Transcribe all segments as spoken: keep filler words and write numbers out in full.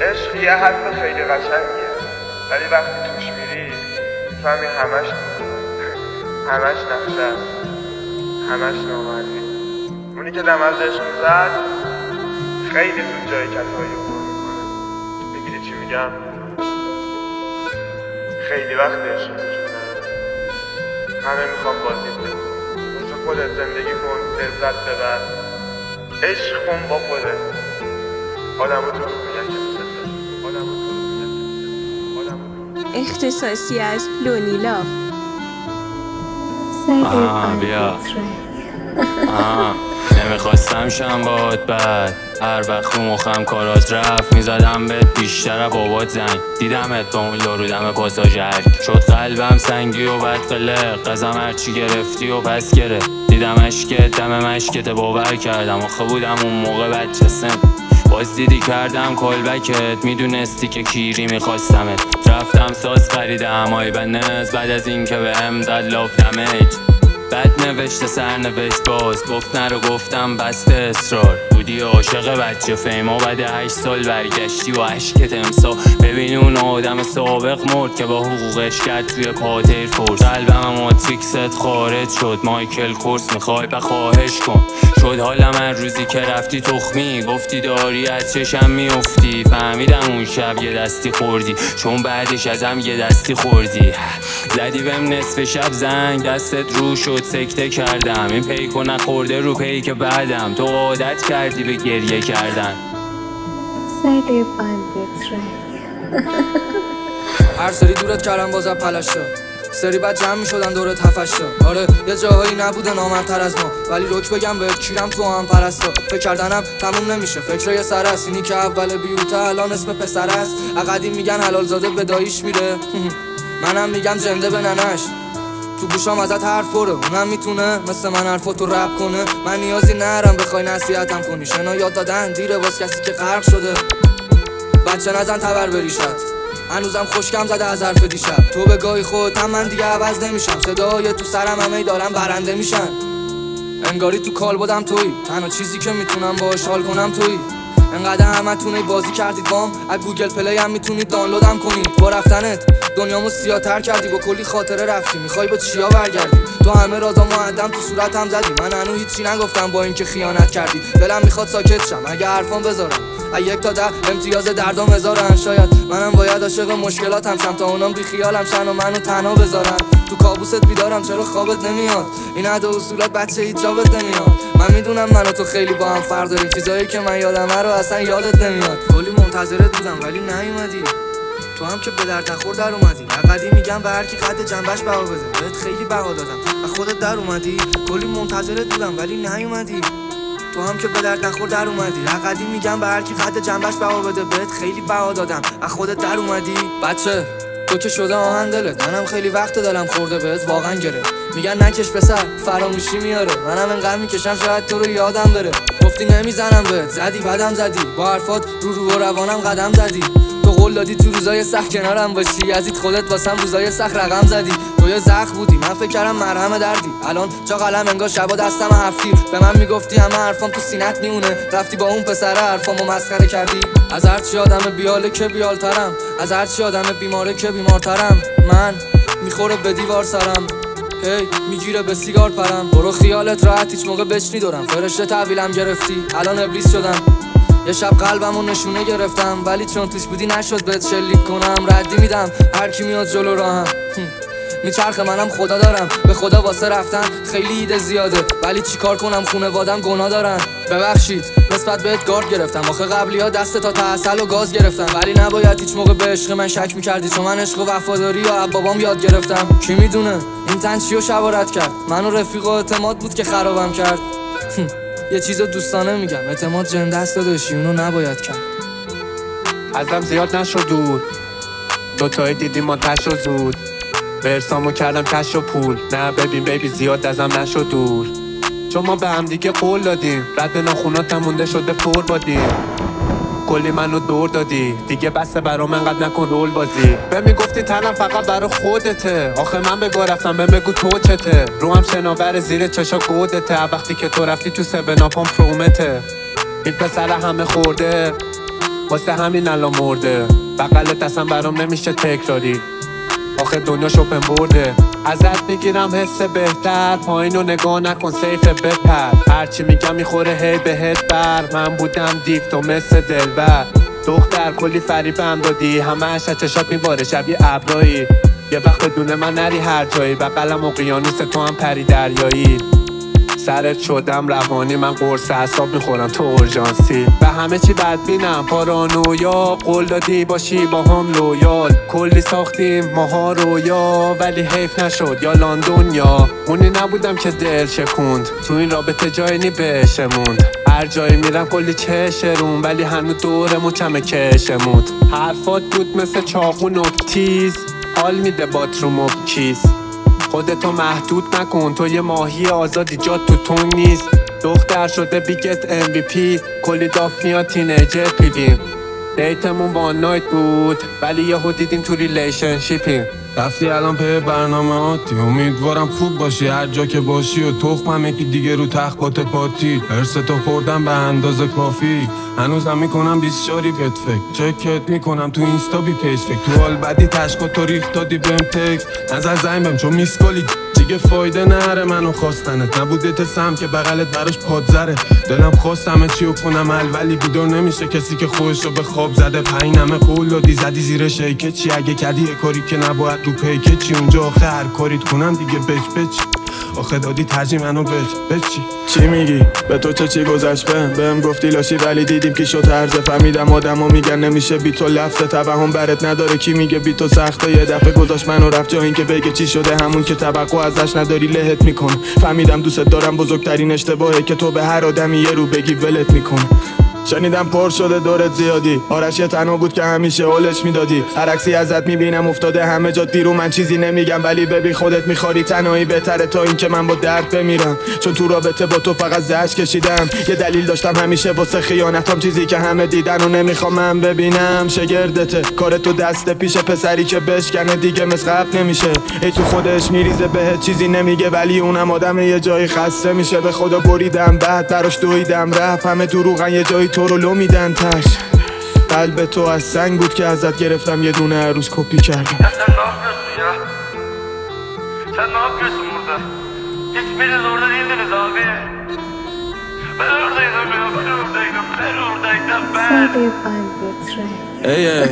عشق یه حرف خیلی قشنگیه، ولی وقتی توش میری میفهمی همش همش نقشه است، همش نامردی. اونی که دم از عشق میزد خیلی زود جای کسایی رو پر میکنه. میگیری چی میگم؟ خیلی وقت عشق وجود نداره، همه میخوام بازی کنم. واسه خودت زندگی کن، لذت ببر، عشق کن با خودت. آدمو تو رو میگن که دوست داری، آدمو تو رو میگن که دوست داری، آدمو اختصاصی از لونیلاف. آها بیا آها نمیخواستم شم باد بد، هر وقت رو مخم کارات رفت میزدم بهت بیشتر بابات زنگ. دیدمت با اون یارو دم پاساژ هرک، شد قلبم سنگی و بد قلق. قزم هرچی گرفتی و پس گرفت، دیدم اشکت دم مشکت باور کردم. آخه بودم اون موقع بچه سن، باز دیدی کردم کالبکت. میدونستی که کیری میخواستمت، رفتم ساز خریدم آی بنز. بعد از این که به هم داد لاف دمیج، بد نوشته سر نوشت باز. گفت نرو گفتم بسته اصرار. بودی عاشق بچه فیما، بعد هشت سال برگشتی و عشقت امسا. ببین اون آدم سابق مرد که با حقوقش کرد توی پاتر فورس. قلبم ماتریکست خارج شد، مایکل کورس میخوای بخواهش کن. شد حالا من روزی که رفتی تخمی، گفتی داری از چشم میافتی. فهمیدم اون شب یه دستی خوردی، چون بعدش ازم یه دستی خوردی. زدی بهم نصف شب زنگ، دستت رو شد سکته کردم. این پیکو نخورده رو پیک بعدم، تو عادت کردی به گریه کردن. هر سری دورت کردم بازم پلشتا، سری بعد جمع می شدن دورت هفشتا. آره یه جاهایی نبوده نامرتر از ما، ولی روک بگم بهت کیرم تو هم پرستا. فکر کردنم تموم نمیشه، فکر یه سر است. اینی که اول بیوته الان اسم پسر است. اقدی میگن حلال زاده به داییش میره، منم میگم جنده به ننش. تو گوشام ازت حرف پره، اونم میتونه مثل من حرفاتو رپ کنه. من نیازی نرم بخوای نصیحتم کنی، شنا یاد دادن دیره واس کسی که غرق شده. بچه نزن تبر بریشت، هنوزم خوشکم زده از حرف دیشب. تو به گاهی خودم من دیگه عوض نمیشم، صدای تو سرم همه دارم برنده میشن. انگاری تو کال بودم تویی، تنها چیزی که میتونم باهاش حال کنم تویی. انقدر همتون بازی کردید بام، از گوگل پلی هم میتونید دانلودم کنید. با رفتنت دنیامو سیاه‌تر کردی، با کلی خاطره رفتی. میخوای با چیا برگردی؟ تو همه رازا معدم تو صورتم زدی. من هنوز هیچی نگفتم با اینکه خیانت کردی. دلم میخواد ساکت شم اگه حرفام بذارم. از یک تا ده امتیاز دردام هزارن. شاید منم باید عاشق مشکلاتم شم تا اونام بی خیالم شن و منو تنها بذارن. تو کابوست بیدارم چرا خوابت نمیاد؟ این عده اصولات بچه هیچ جابت نمیاد. من میدونم من و تو خیلی با هم فرق داریم، چیزایی که من یادمه رو اصلا یادت نمیاد. کلی منتظرت بودم ولی نیومدی، تو هم که به درد نخور در اومدی. اقدی میگم به هر کی قد جنبش بها بده، بهت خیلی بها دادم و خودت در اومدی. کلی منتظرت بودم ولی نیومدی، تو هم که به درد نخور در اومدی. اقدی میگم به هر کی قد جنبش بها بده، بهت خیلی بها دادم و خودت در اومدی. بچه تو که شده آهن دلت، منم خیلی وقت دلم خورده بهت واقعا گرفت. میگن نکش پسر فراموشی میاره، منم انقدر میکشم شاید تو رو یادم بره. گفتی نمیزنم بهت، زدی بعدم زدی، با حرفات رو رو و روانم قدم زدی. تو قول دادی تو روزای سخت کنارم باشی، یزید خودت واسم روزای سخت رقم زدی. تو یه زخم بودی من فکر کردم مرهم دردی، الان چا قلم انگار شبا دستم هفتیر. به من میگفتی همه حرفام تو سینت میونه، رفتی با اون پسره حرفامو مسخره کردی. از هر چی آدم بیاله که بیالترم، از هر چی آدم بیماره که بیمارترم. من میخوره به دیوار سرم، هی میگیره به سیگار پرم. برو خیالت راحت هیچ موقع بچنی دورم، فرشته تحویلم گرفتی الان ابلیس شدم. یه شب قلبمو نشونه گرفتم، ولی چون توش بودی نشد بهت شلیک کنم. ردی میدم هر کی میاد جلو راهم، میچرخه منم خدا دارم. به خدا واسه رفتن خیلی ایده زیاده، ولی چیکار کنم خونوادم گناه دارن. ببخشید نسبت بهت گارد گرفتم، آخه قبلی ها دست تا تحصل و گاز گرفتم. ولی نباید هیچ موقع به عشق من شک میکردی، چون من عشق و وفاداری یا بابام یاد گرفتم. کی میدونه این تن چیو شوارت کرد، منو رفیق و اعتماد بود که خرابم کرد. یه چیزو دوستانه میگم، اعتماد جنده است داداشی، اونو نباید کرد. ازم زیاد نشد دور، دوتایی دیدیم ما تش و زود. برسامو کردم کش و پول، نه ببین بیبی زیاد ازم نشد دور. چون ما به هم دیگه قول دادیم، رد ناخوناتم مونده شده پر بادیم. کلی منو دور دادی دیگه، بسته برام انقدر نکن رول بازی. به میگفتی تنم فقط برا خودته، آخه من بگو رفتم به بگو تو چته. رو هم شناور زیر چشا گودته، وقتی که تو رفتی تو سبنا پام پرومته. این پسر همه خورده واسه همین الان مرده. بغلت اصلا برام نمیشه تکراری، آخه دنیا شپن برده. ازت میگیرم حس بهتر، پایینو نگاه نکن سیف بپر. هرچی میگم میخوره هی بهت بر. من بودم دیو تو مثل دلبر، دختر کلی فریبم دادی، همه‌اش از چشات میباره شبیه ابرایی. یه وقت بدون من نری هر جایی، بغلم اقیانوس تو هم پری دریایی. سرت شدم روانی، من قرص اعصاب میخورم تو اورژانسی. به همه چی بدبینم پارانویا، قول دادی باشی با هم لویال. کلی ساختیم ماها رویا، ولی حیف نشد یا لندن یا اونی نبودم که دل شکوند. تو این رابطه جایی نی بهشموند، هر جایی میرم کلی چشرون، ولی هنو دورمون کمه کشمود. حرفات بود مثل چاقو و تیز، حال میده باتروم و کیس. خودتو محدود نکن، تو یه ماهی آزادی، جات تو تون نیست. دختر شده بیگت ام وی پی، کلی داف میاد تینیجر پیویم. دیتمون وان نایت بود، ولی یهو دیدیم تو ریلیشنشیپیم. رفتی الان پی برنامه آتی، امیدوارم خوب باشی هر جا که باشی. و تخمم یکی دیگه رو تخت بات پاتی، ارستو خوردم به اندازه کافی. هنوزم میکنم بیست شاری بهت فکر، چکت میکنم تو اینستا بی پیج فکر. تو حال بدی تشکا تو ریخت دادی بهم تکس، نظر زنگ بهم چون میسکالی دیگه فایده نره منو خواستنت. نبوده سم که بغلت براش پادزره، دلم خواست همه چیو کنم حل، ولی بیدار نمیشه کسی که خودشو به خواب زده. پینمه قول دادی زدی زیر شیکه چی، اگه کردی یه کاری که نباید رو پیکه چی. اونجا آخه هر کاریت کنم دیگه بچ بچ، آخه دادی ترجیح منو بچ بچی. چی میگی؟ به تو چه چی گذشت بهم؟ بهم گفتی لاشی ولی دیدیم که شد هرزه. فهمیدم آدما میگن نمیشه بی تو لفظ، توهم برات نداره کی میگه بی تو سخته. یه دفعه گذاشت منو رفت جا این که بگه چی شده، همون که توقع ازش نداری لهت میکنه. فهمیدم دوست دارم بزرگترین اشتباهه که تو به هر آدمی یه رو بگی ولت میکنه. شنیدم پر شده دورت زیادی، آرش یه تنها بود که همیشه اولش میدادی. هر عکسی ازت میبینم افتاده همه جا دیرو، من چیزی نمیگم ولی ببین خودت میخواری. تنهایی بهتره تا این که من با درد بمیرم، چون تو رابطه با تو فقط زجر کشیدم. یه دلیل داشتم همیشه واسه خیانتام، چیزی که همه دیدن و نمیخوام من ببینم. شگردته کار تو دست پیش، پسری که بشکنه دیگه مثل قبل نمیشه. ای تو خودش میریزه بهت چیزی نمیگه، ولی اونم آدم یه جایی خسته میشه. به خدا بریدم بعد براش دویدم رفت، همه دروغن یه جایی تو رو لو میدن تش. قلب تو از سنگ بود که ازت گرفتم، یه دونه عروس کپی کردم. Ya sen ne yapıyorsun ya? Sen ne yapıyorsun burada? Hiçbiriniz orada değildiniz abi. Ben oradaydım ya, ben oradaydım, ben oradaydım, ben. ای ای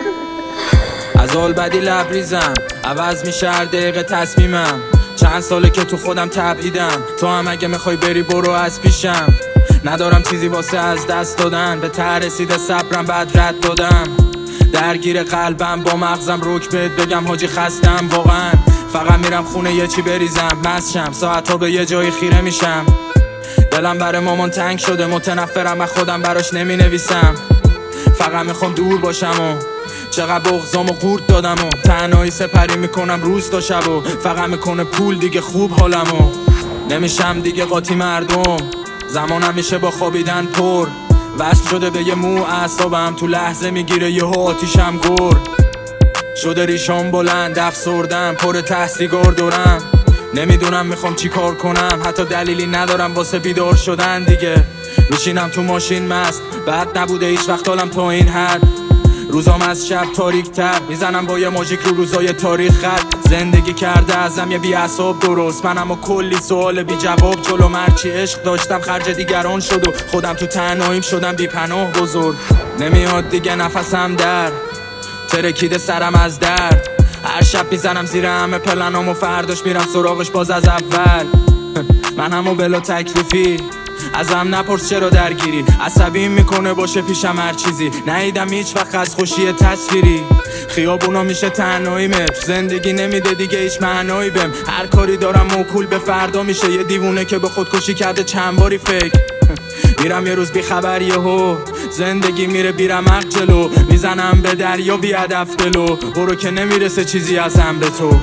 از حال بدی لبریزم، عوض میشه هر دقیقه تصمیمم. چند ساله که تو خودم تبعیدم، تو هم اگه میخوای بری برو از پیشم. ندارم چیزی واسه از دست دادن، به ته رسیده صبرم بعد رد دادم. درگیر قلبم با مغزم روک بهت بگم حاجی خستم واقعا. فقط میرم خونه یه چی بریزم مست شم، ساعت ها به یه جایی خیره میشم. دلم برای مامان تنگ شده، متنفرم از خودم براش نمی نویسم. فقط میخوام دور باشم و چقدر بغضام و قورت دادم و تنهایی سپری میکنم روز تا شب و فقط میکنه پول دیگه خوب حالم و نمیشم دیگه قاطی مردم. زمانم میشه با خوابیدن پر، وصل شده به یه مو اعصابم، تو لحظه میگیره یهو آتیشم گر. شده ریشام بلند افسردم، پر ته سیگار دورم. نمیدونم میخوام چی کار کنم، حتی دلیلی ندارم واسه بیدار شدن دیگه. میشینم تو ماشین مست، بعد نبوده هیچ وقت حالم تا این حد. روزام از شب تاریک تر، میزنم با یه ماژیک رو روزای تاریخ خط. زندگی کرده ازم یه بی اعصاب درست، منم و کلی سوال بی جواب جلو. مرچی عشق داشتم خرج دیگران شد و خودم تو تنهاییم شدم بی پناه بزرگ. نمیاد دیگه نفسم در ترکیده سرم از درد. هر شب میزنم زیر همه پلنام و فرداش میرم سراغش باز از اول. من همو بلا تکلیفی، ازم نپرس چرا درگیری. عصبیم میکنه باشه پیشم هر چیزی، ندیدم هیچ وقت از خوشی تصویری. خیابونا میشه تنهاییمه، زندگی نمیده دیگه هیچ معنایی بهم. هر کاری دارم موکول به فردا میشه، یه دیوونه که به خودکشی کرده چند باری فکر. میرم یه روز بی خبر یهو زندگی میره بیرمق جلو. میزنم به دریا بی هدف دلو، برو که نمیرسه چیزی ازم به تو.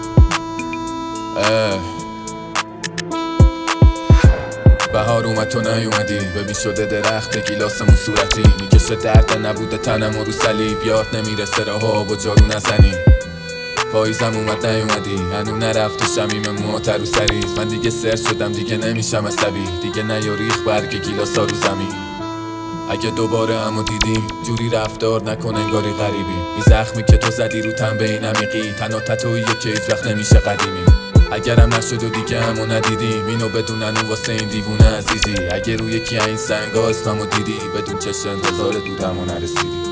بهار اومد تو نیومدی، ببین شده درخت گیلاسمون صورتی. میکشه درد نبوده تنم و رو صلیب، یاد نمیرسه راه با جارو نزنی. پاییزم اومد نیومدی، هنو نرفت تو شمیم موهات رو سریز. من دیگه سر شدم دیگه نمیشم عصبی، دیگه نیاریخ برگ گیلاسا رو زمین. اگه دوباره همو دیدیم جوری رفتار نکن انگاری غریبی. این زخمی که تو زدی رو تن به این عمیقی، تنها تتوییه که هیچ وقت نمیشه قدیمی. اگرم نشد و دیگه همو ندیدیم، اینو بدونن اون واسه این دیوونه عزیزی. اگه روی یکی این سنگا اسممو دیدی، بدون چشم انتظارت بودم و نرسیدی.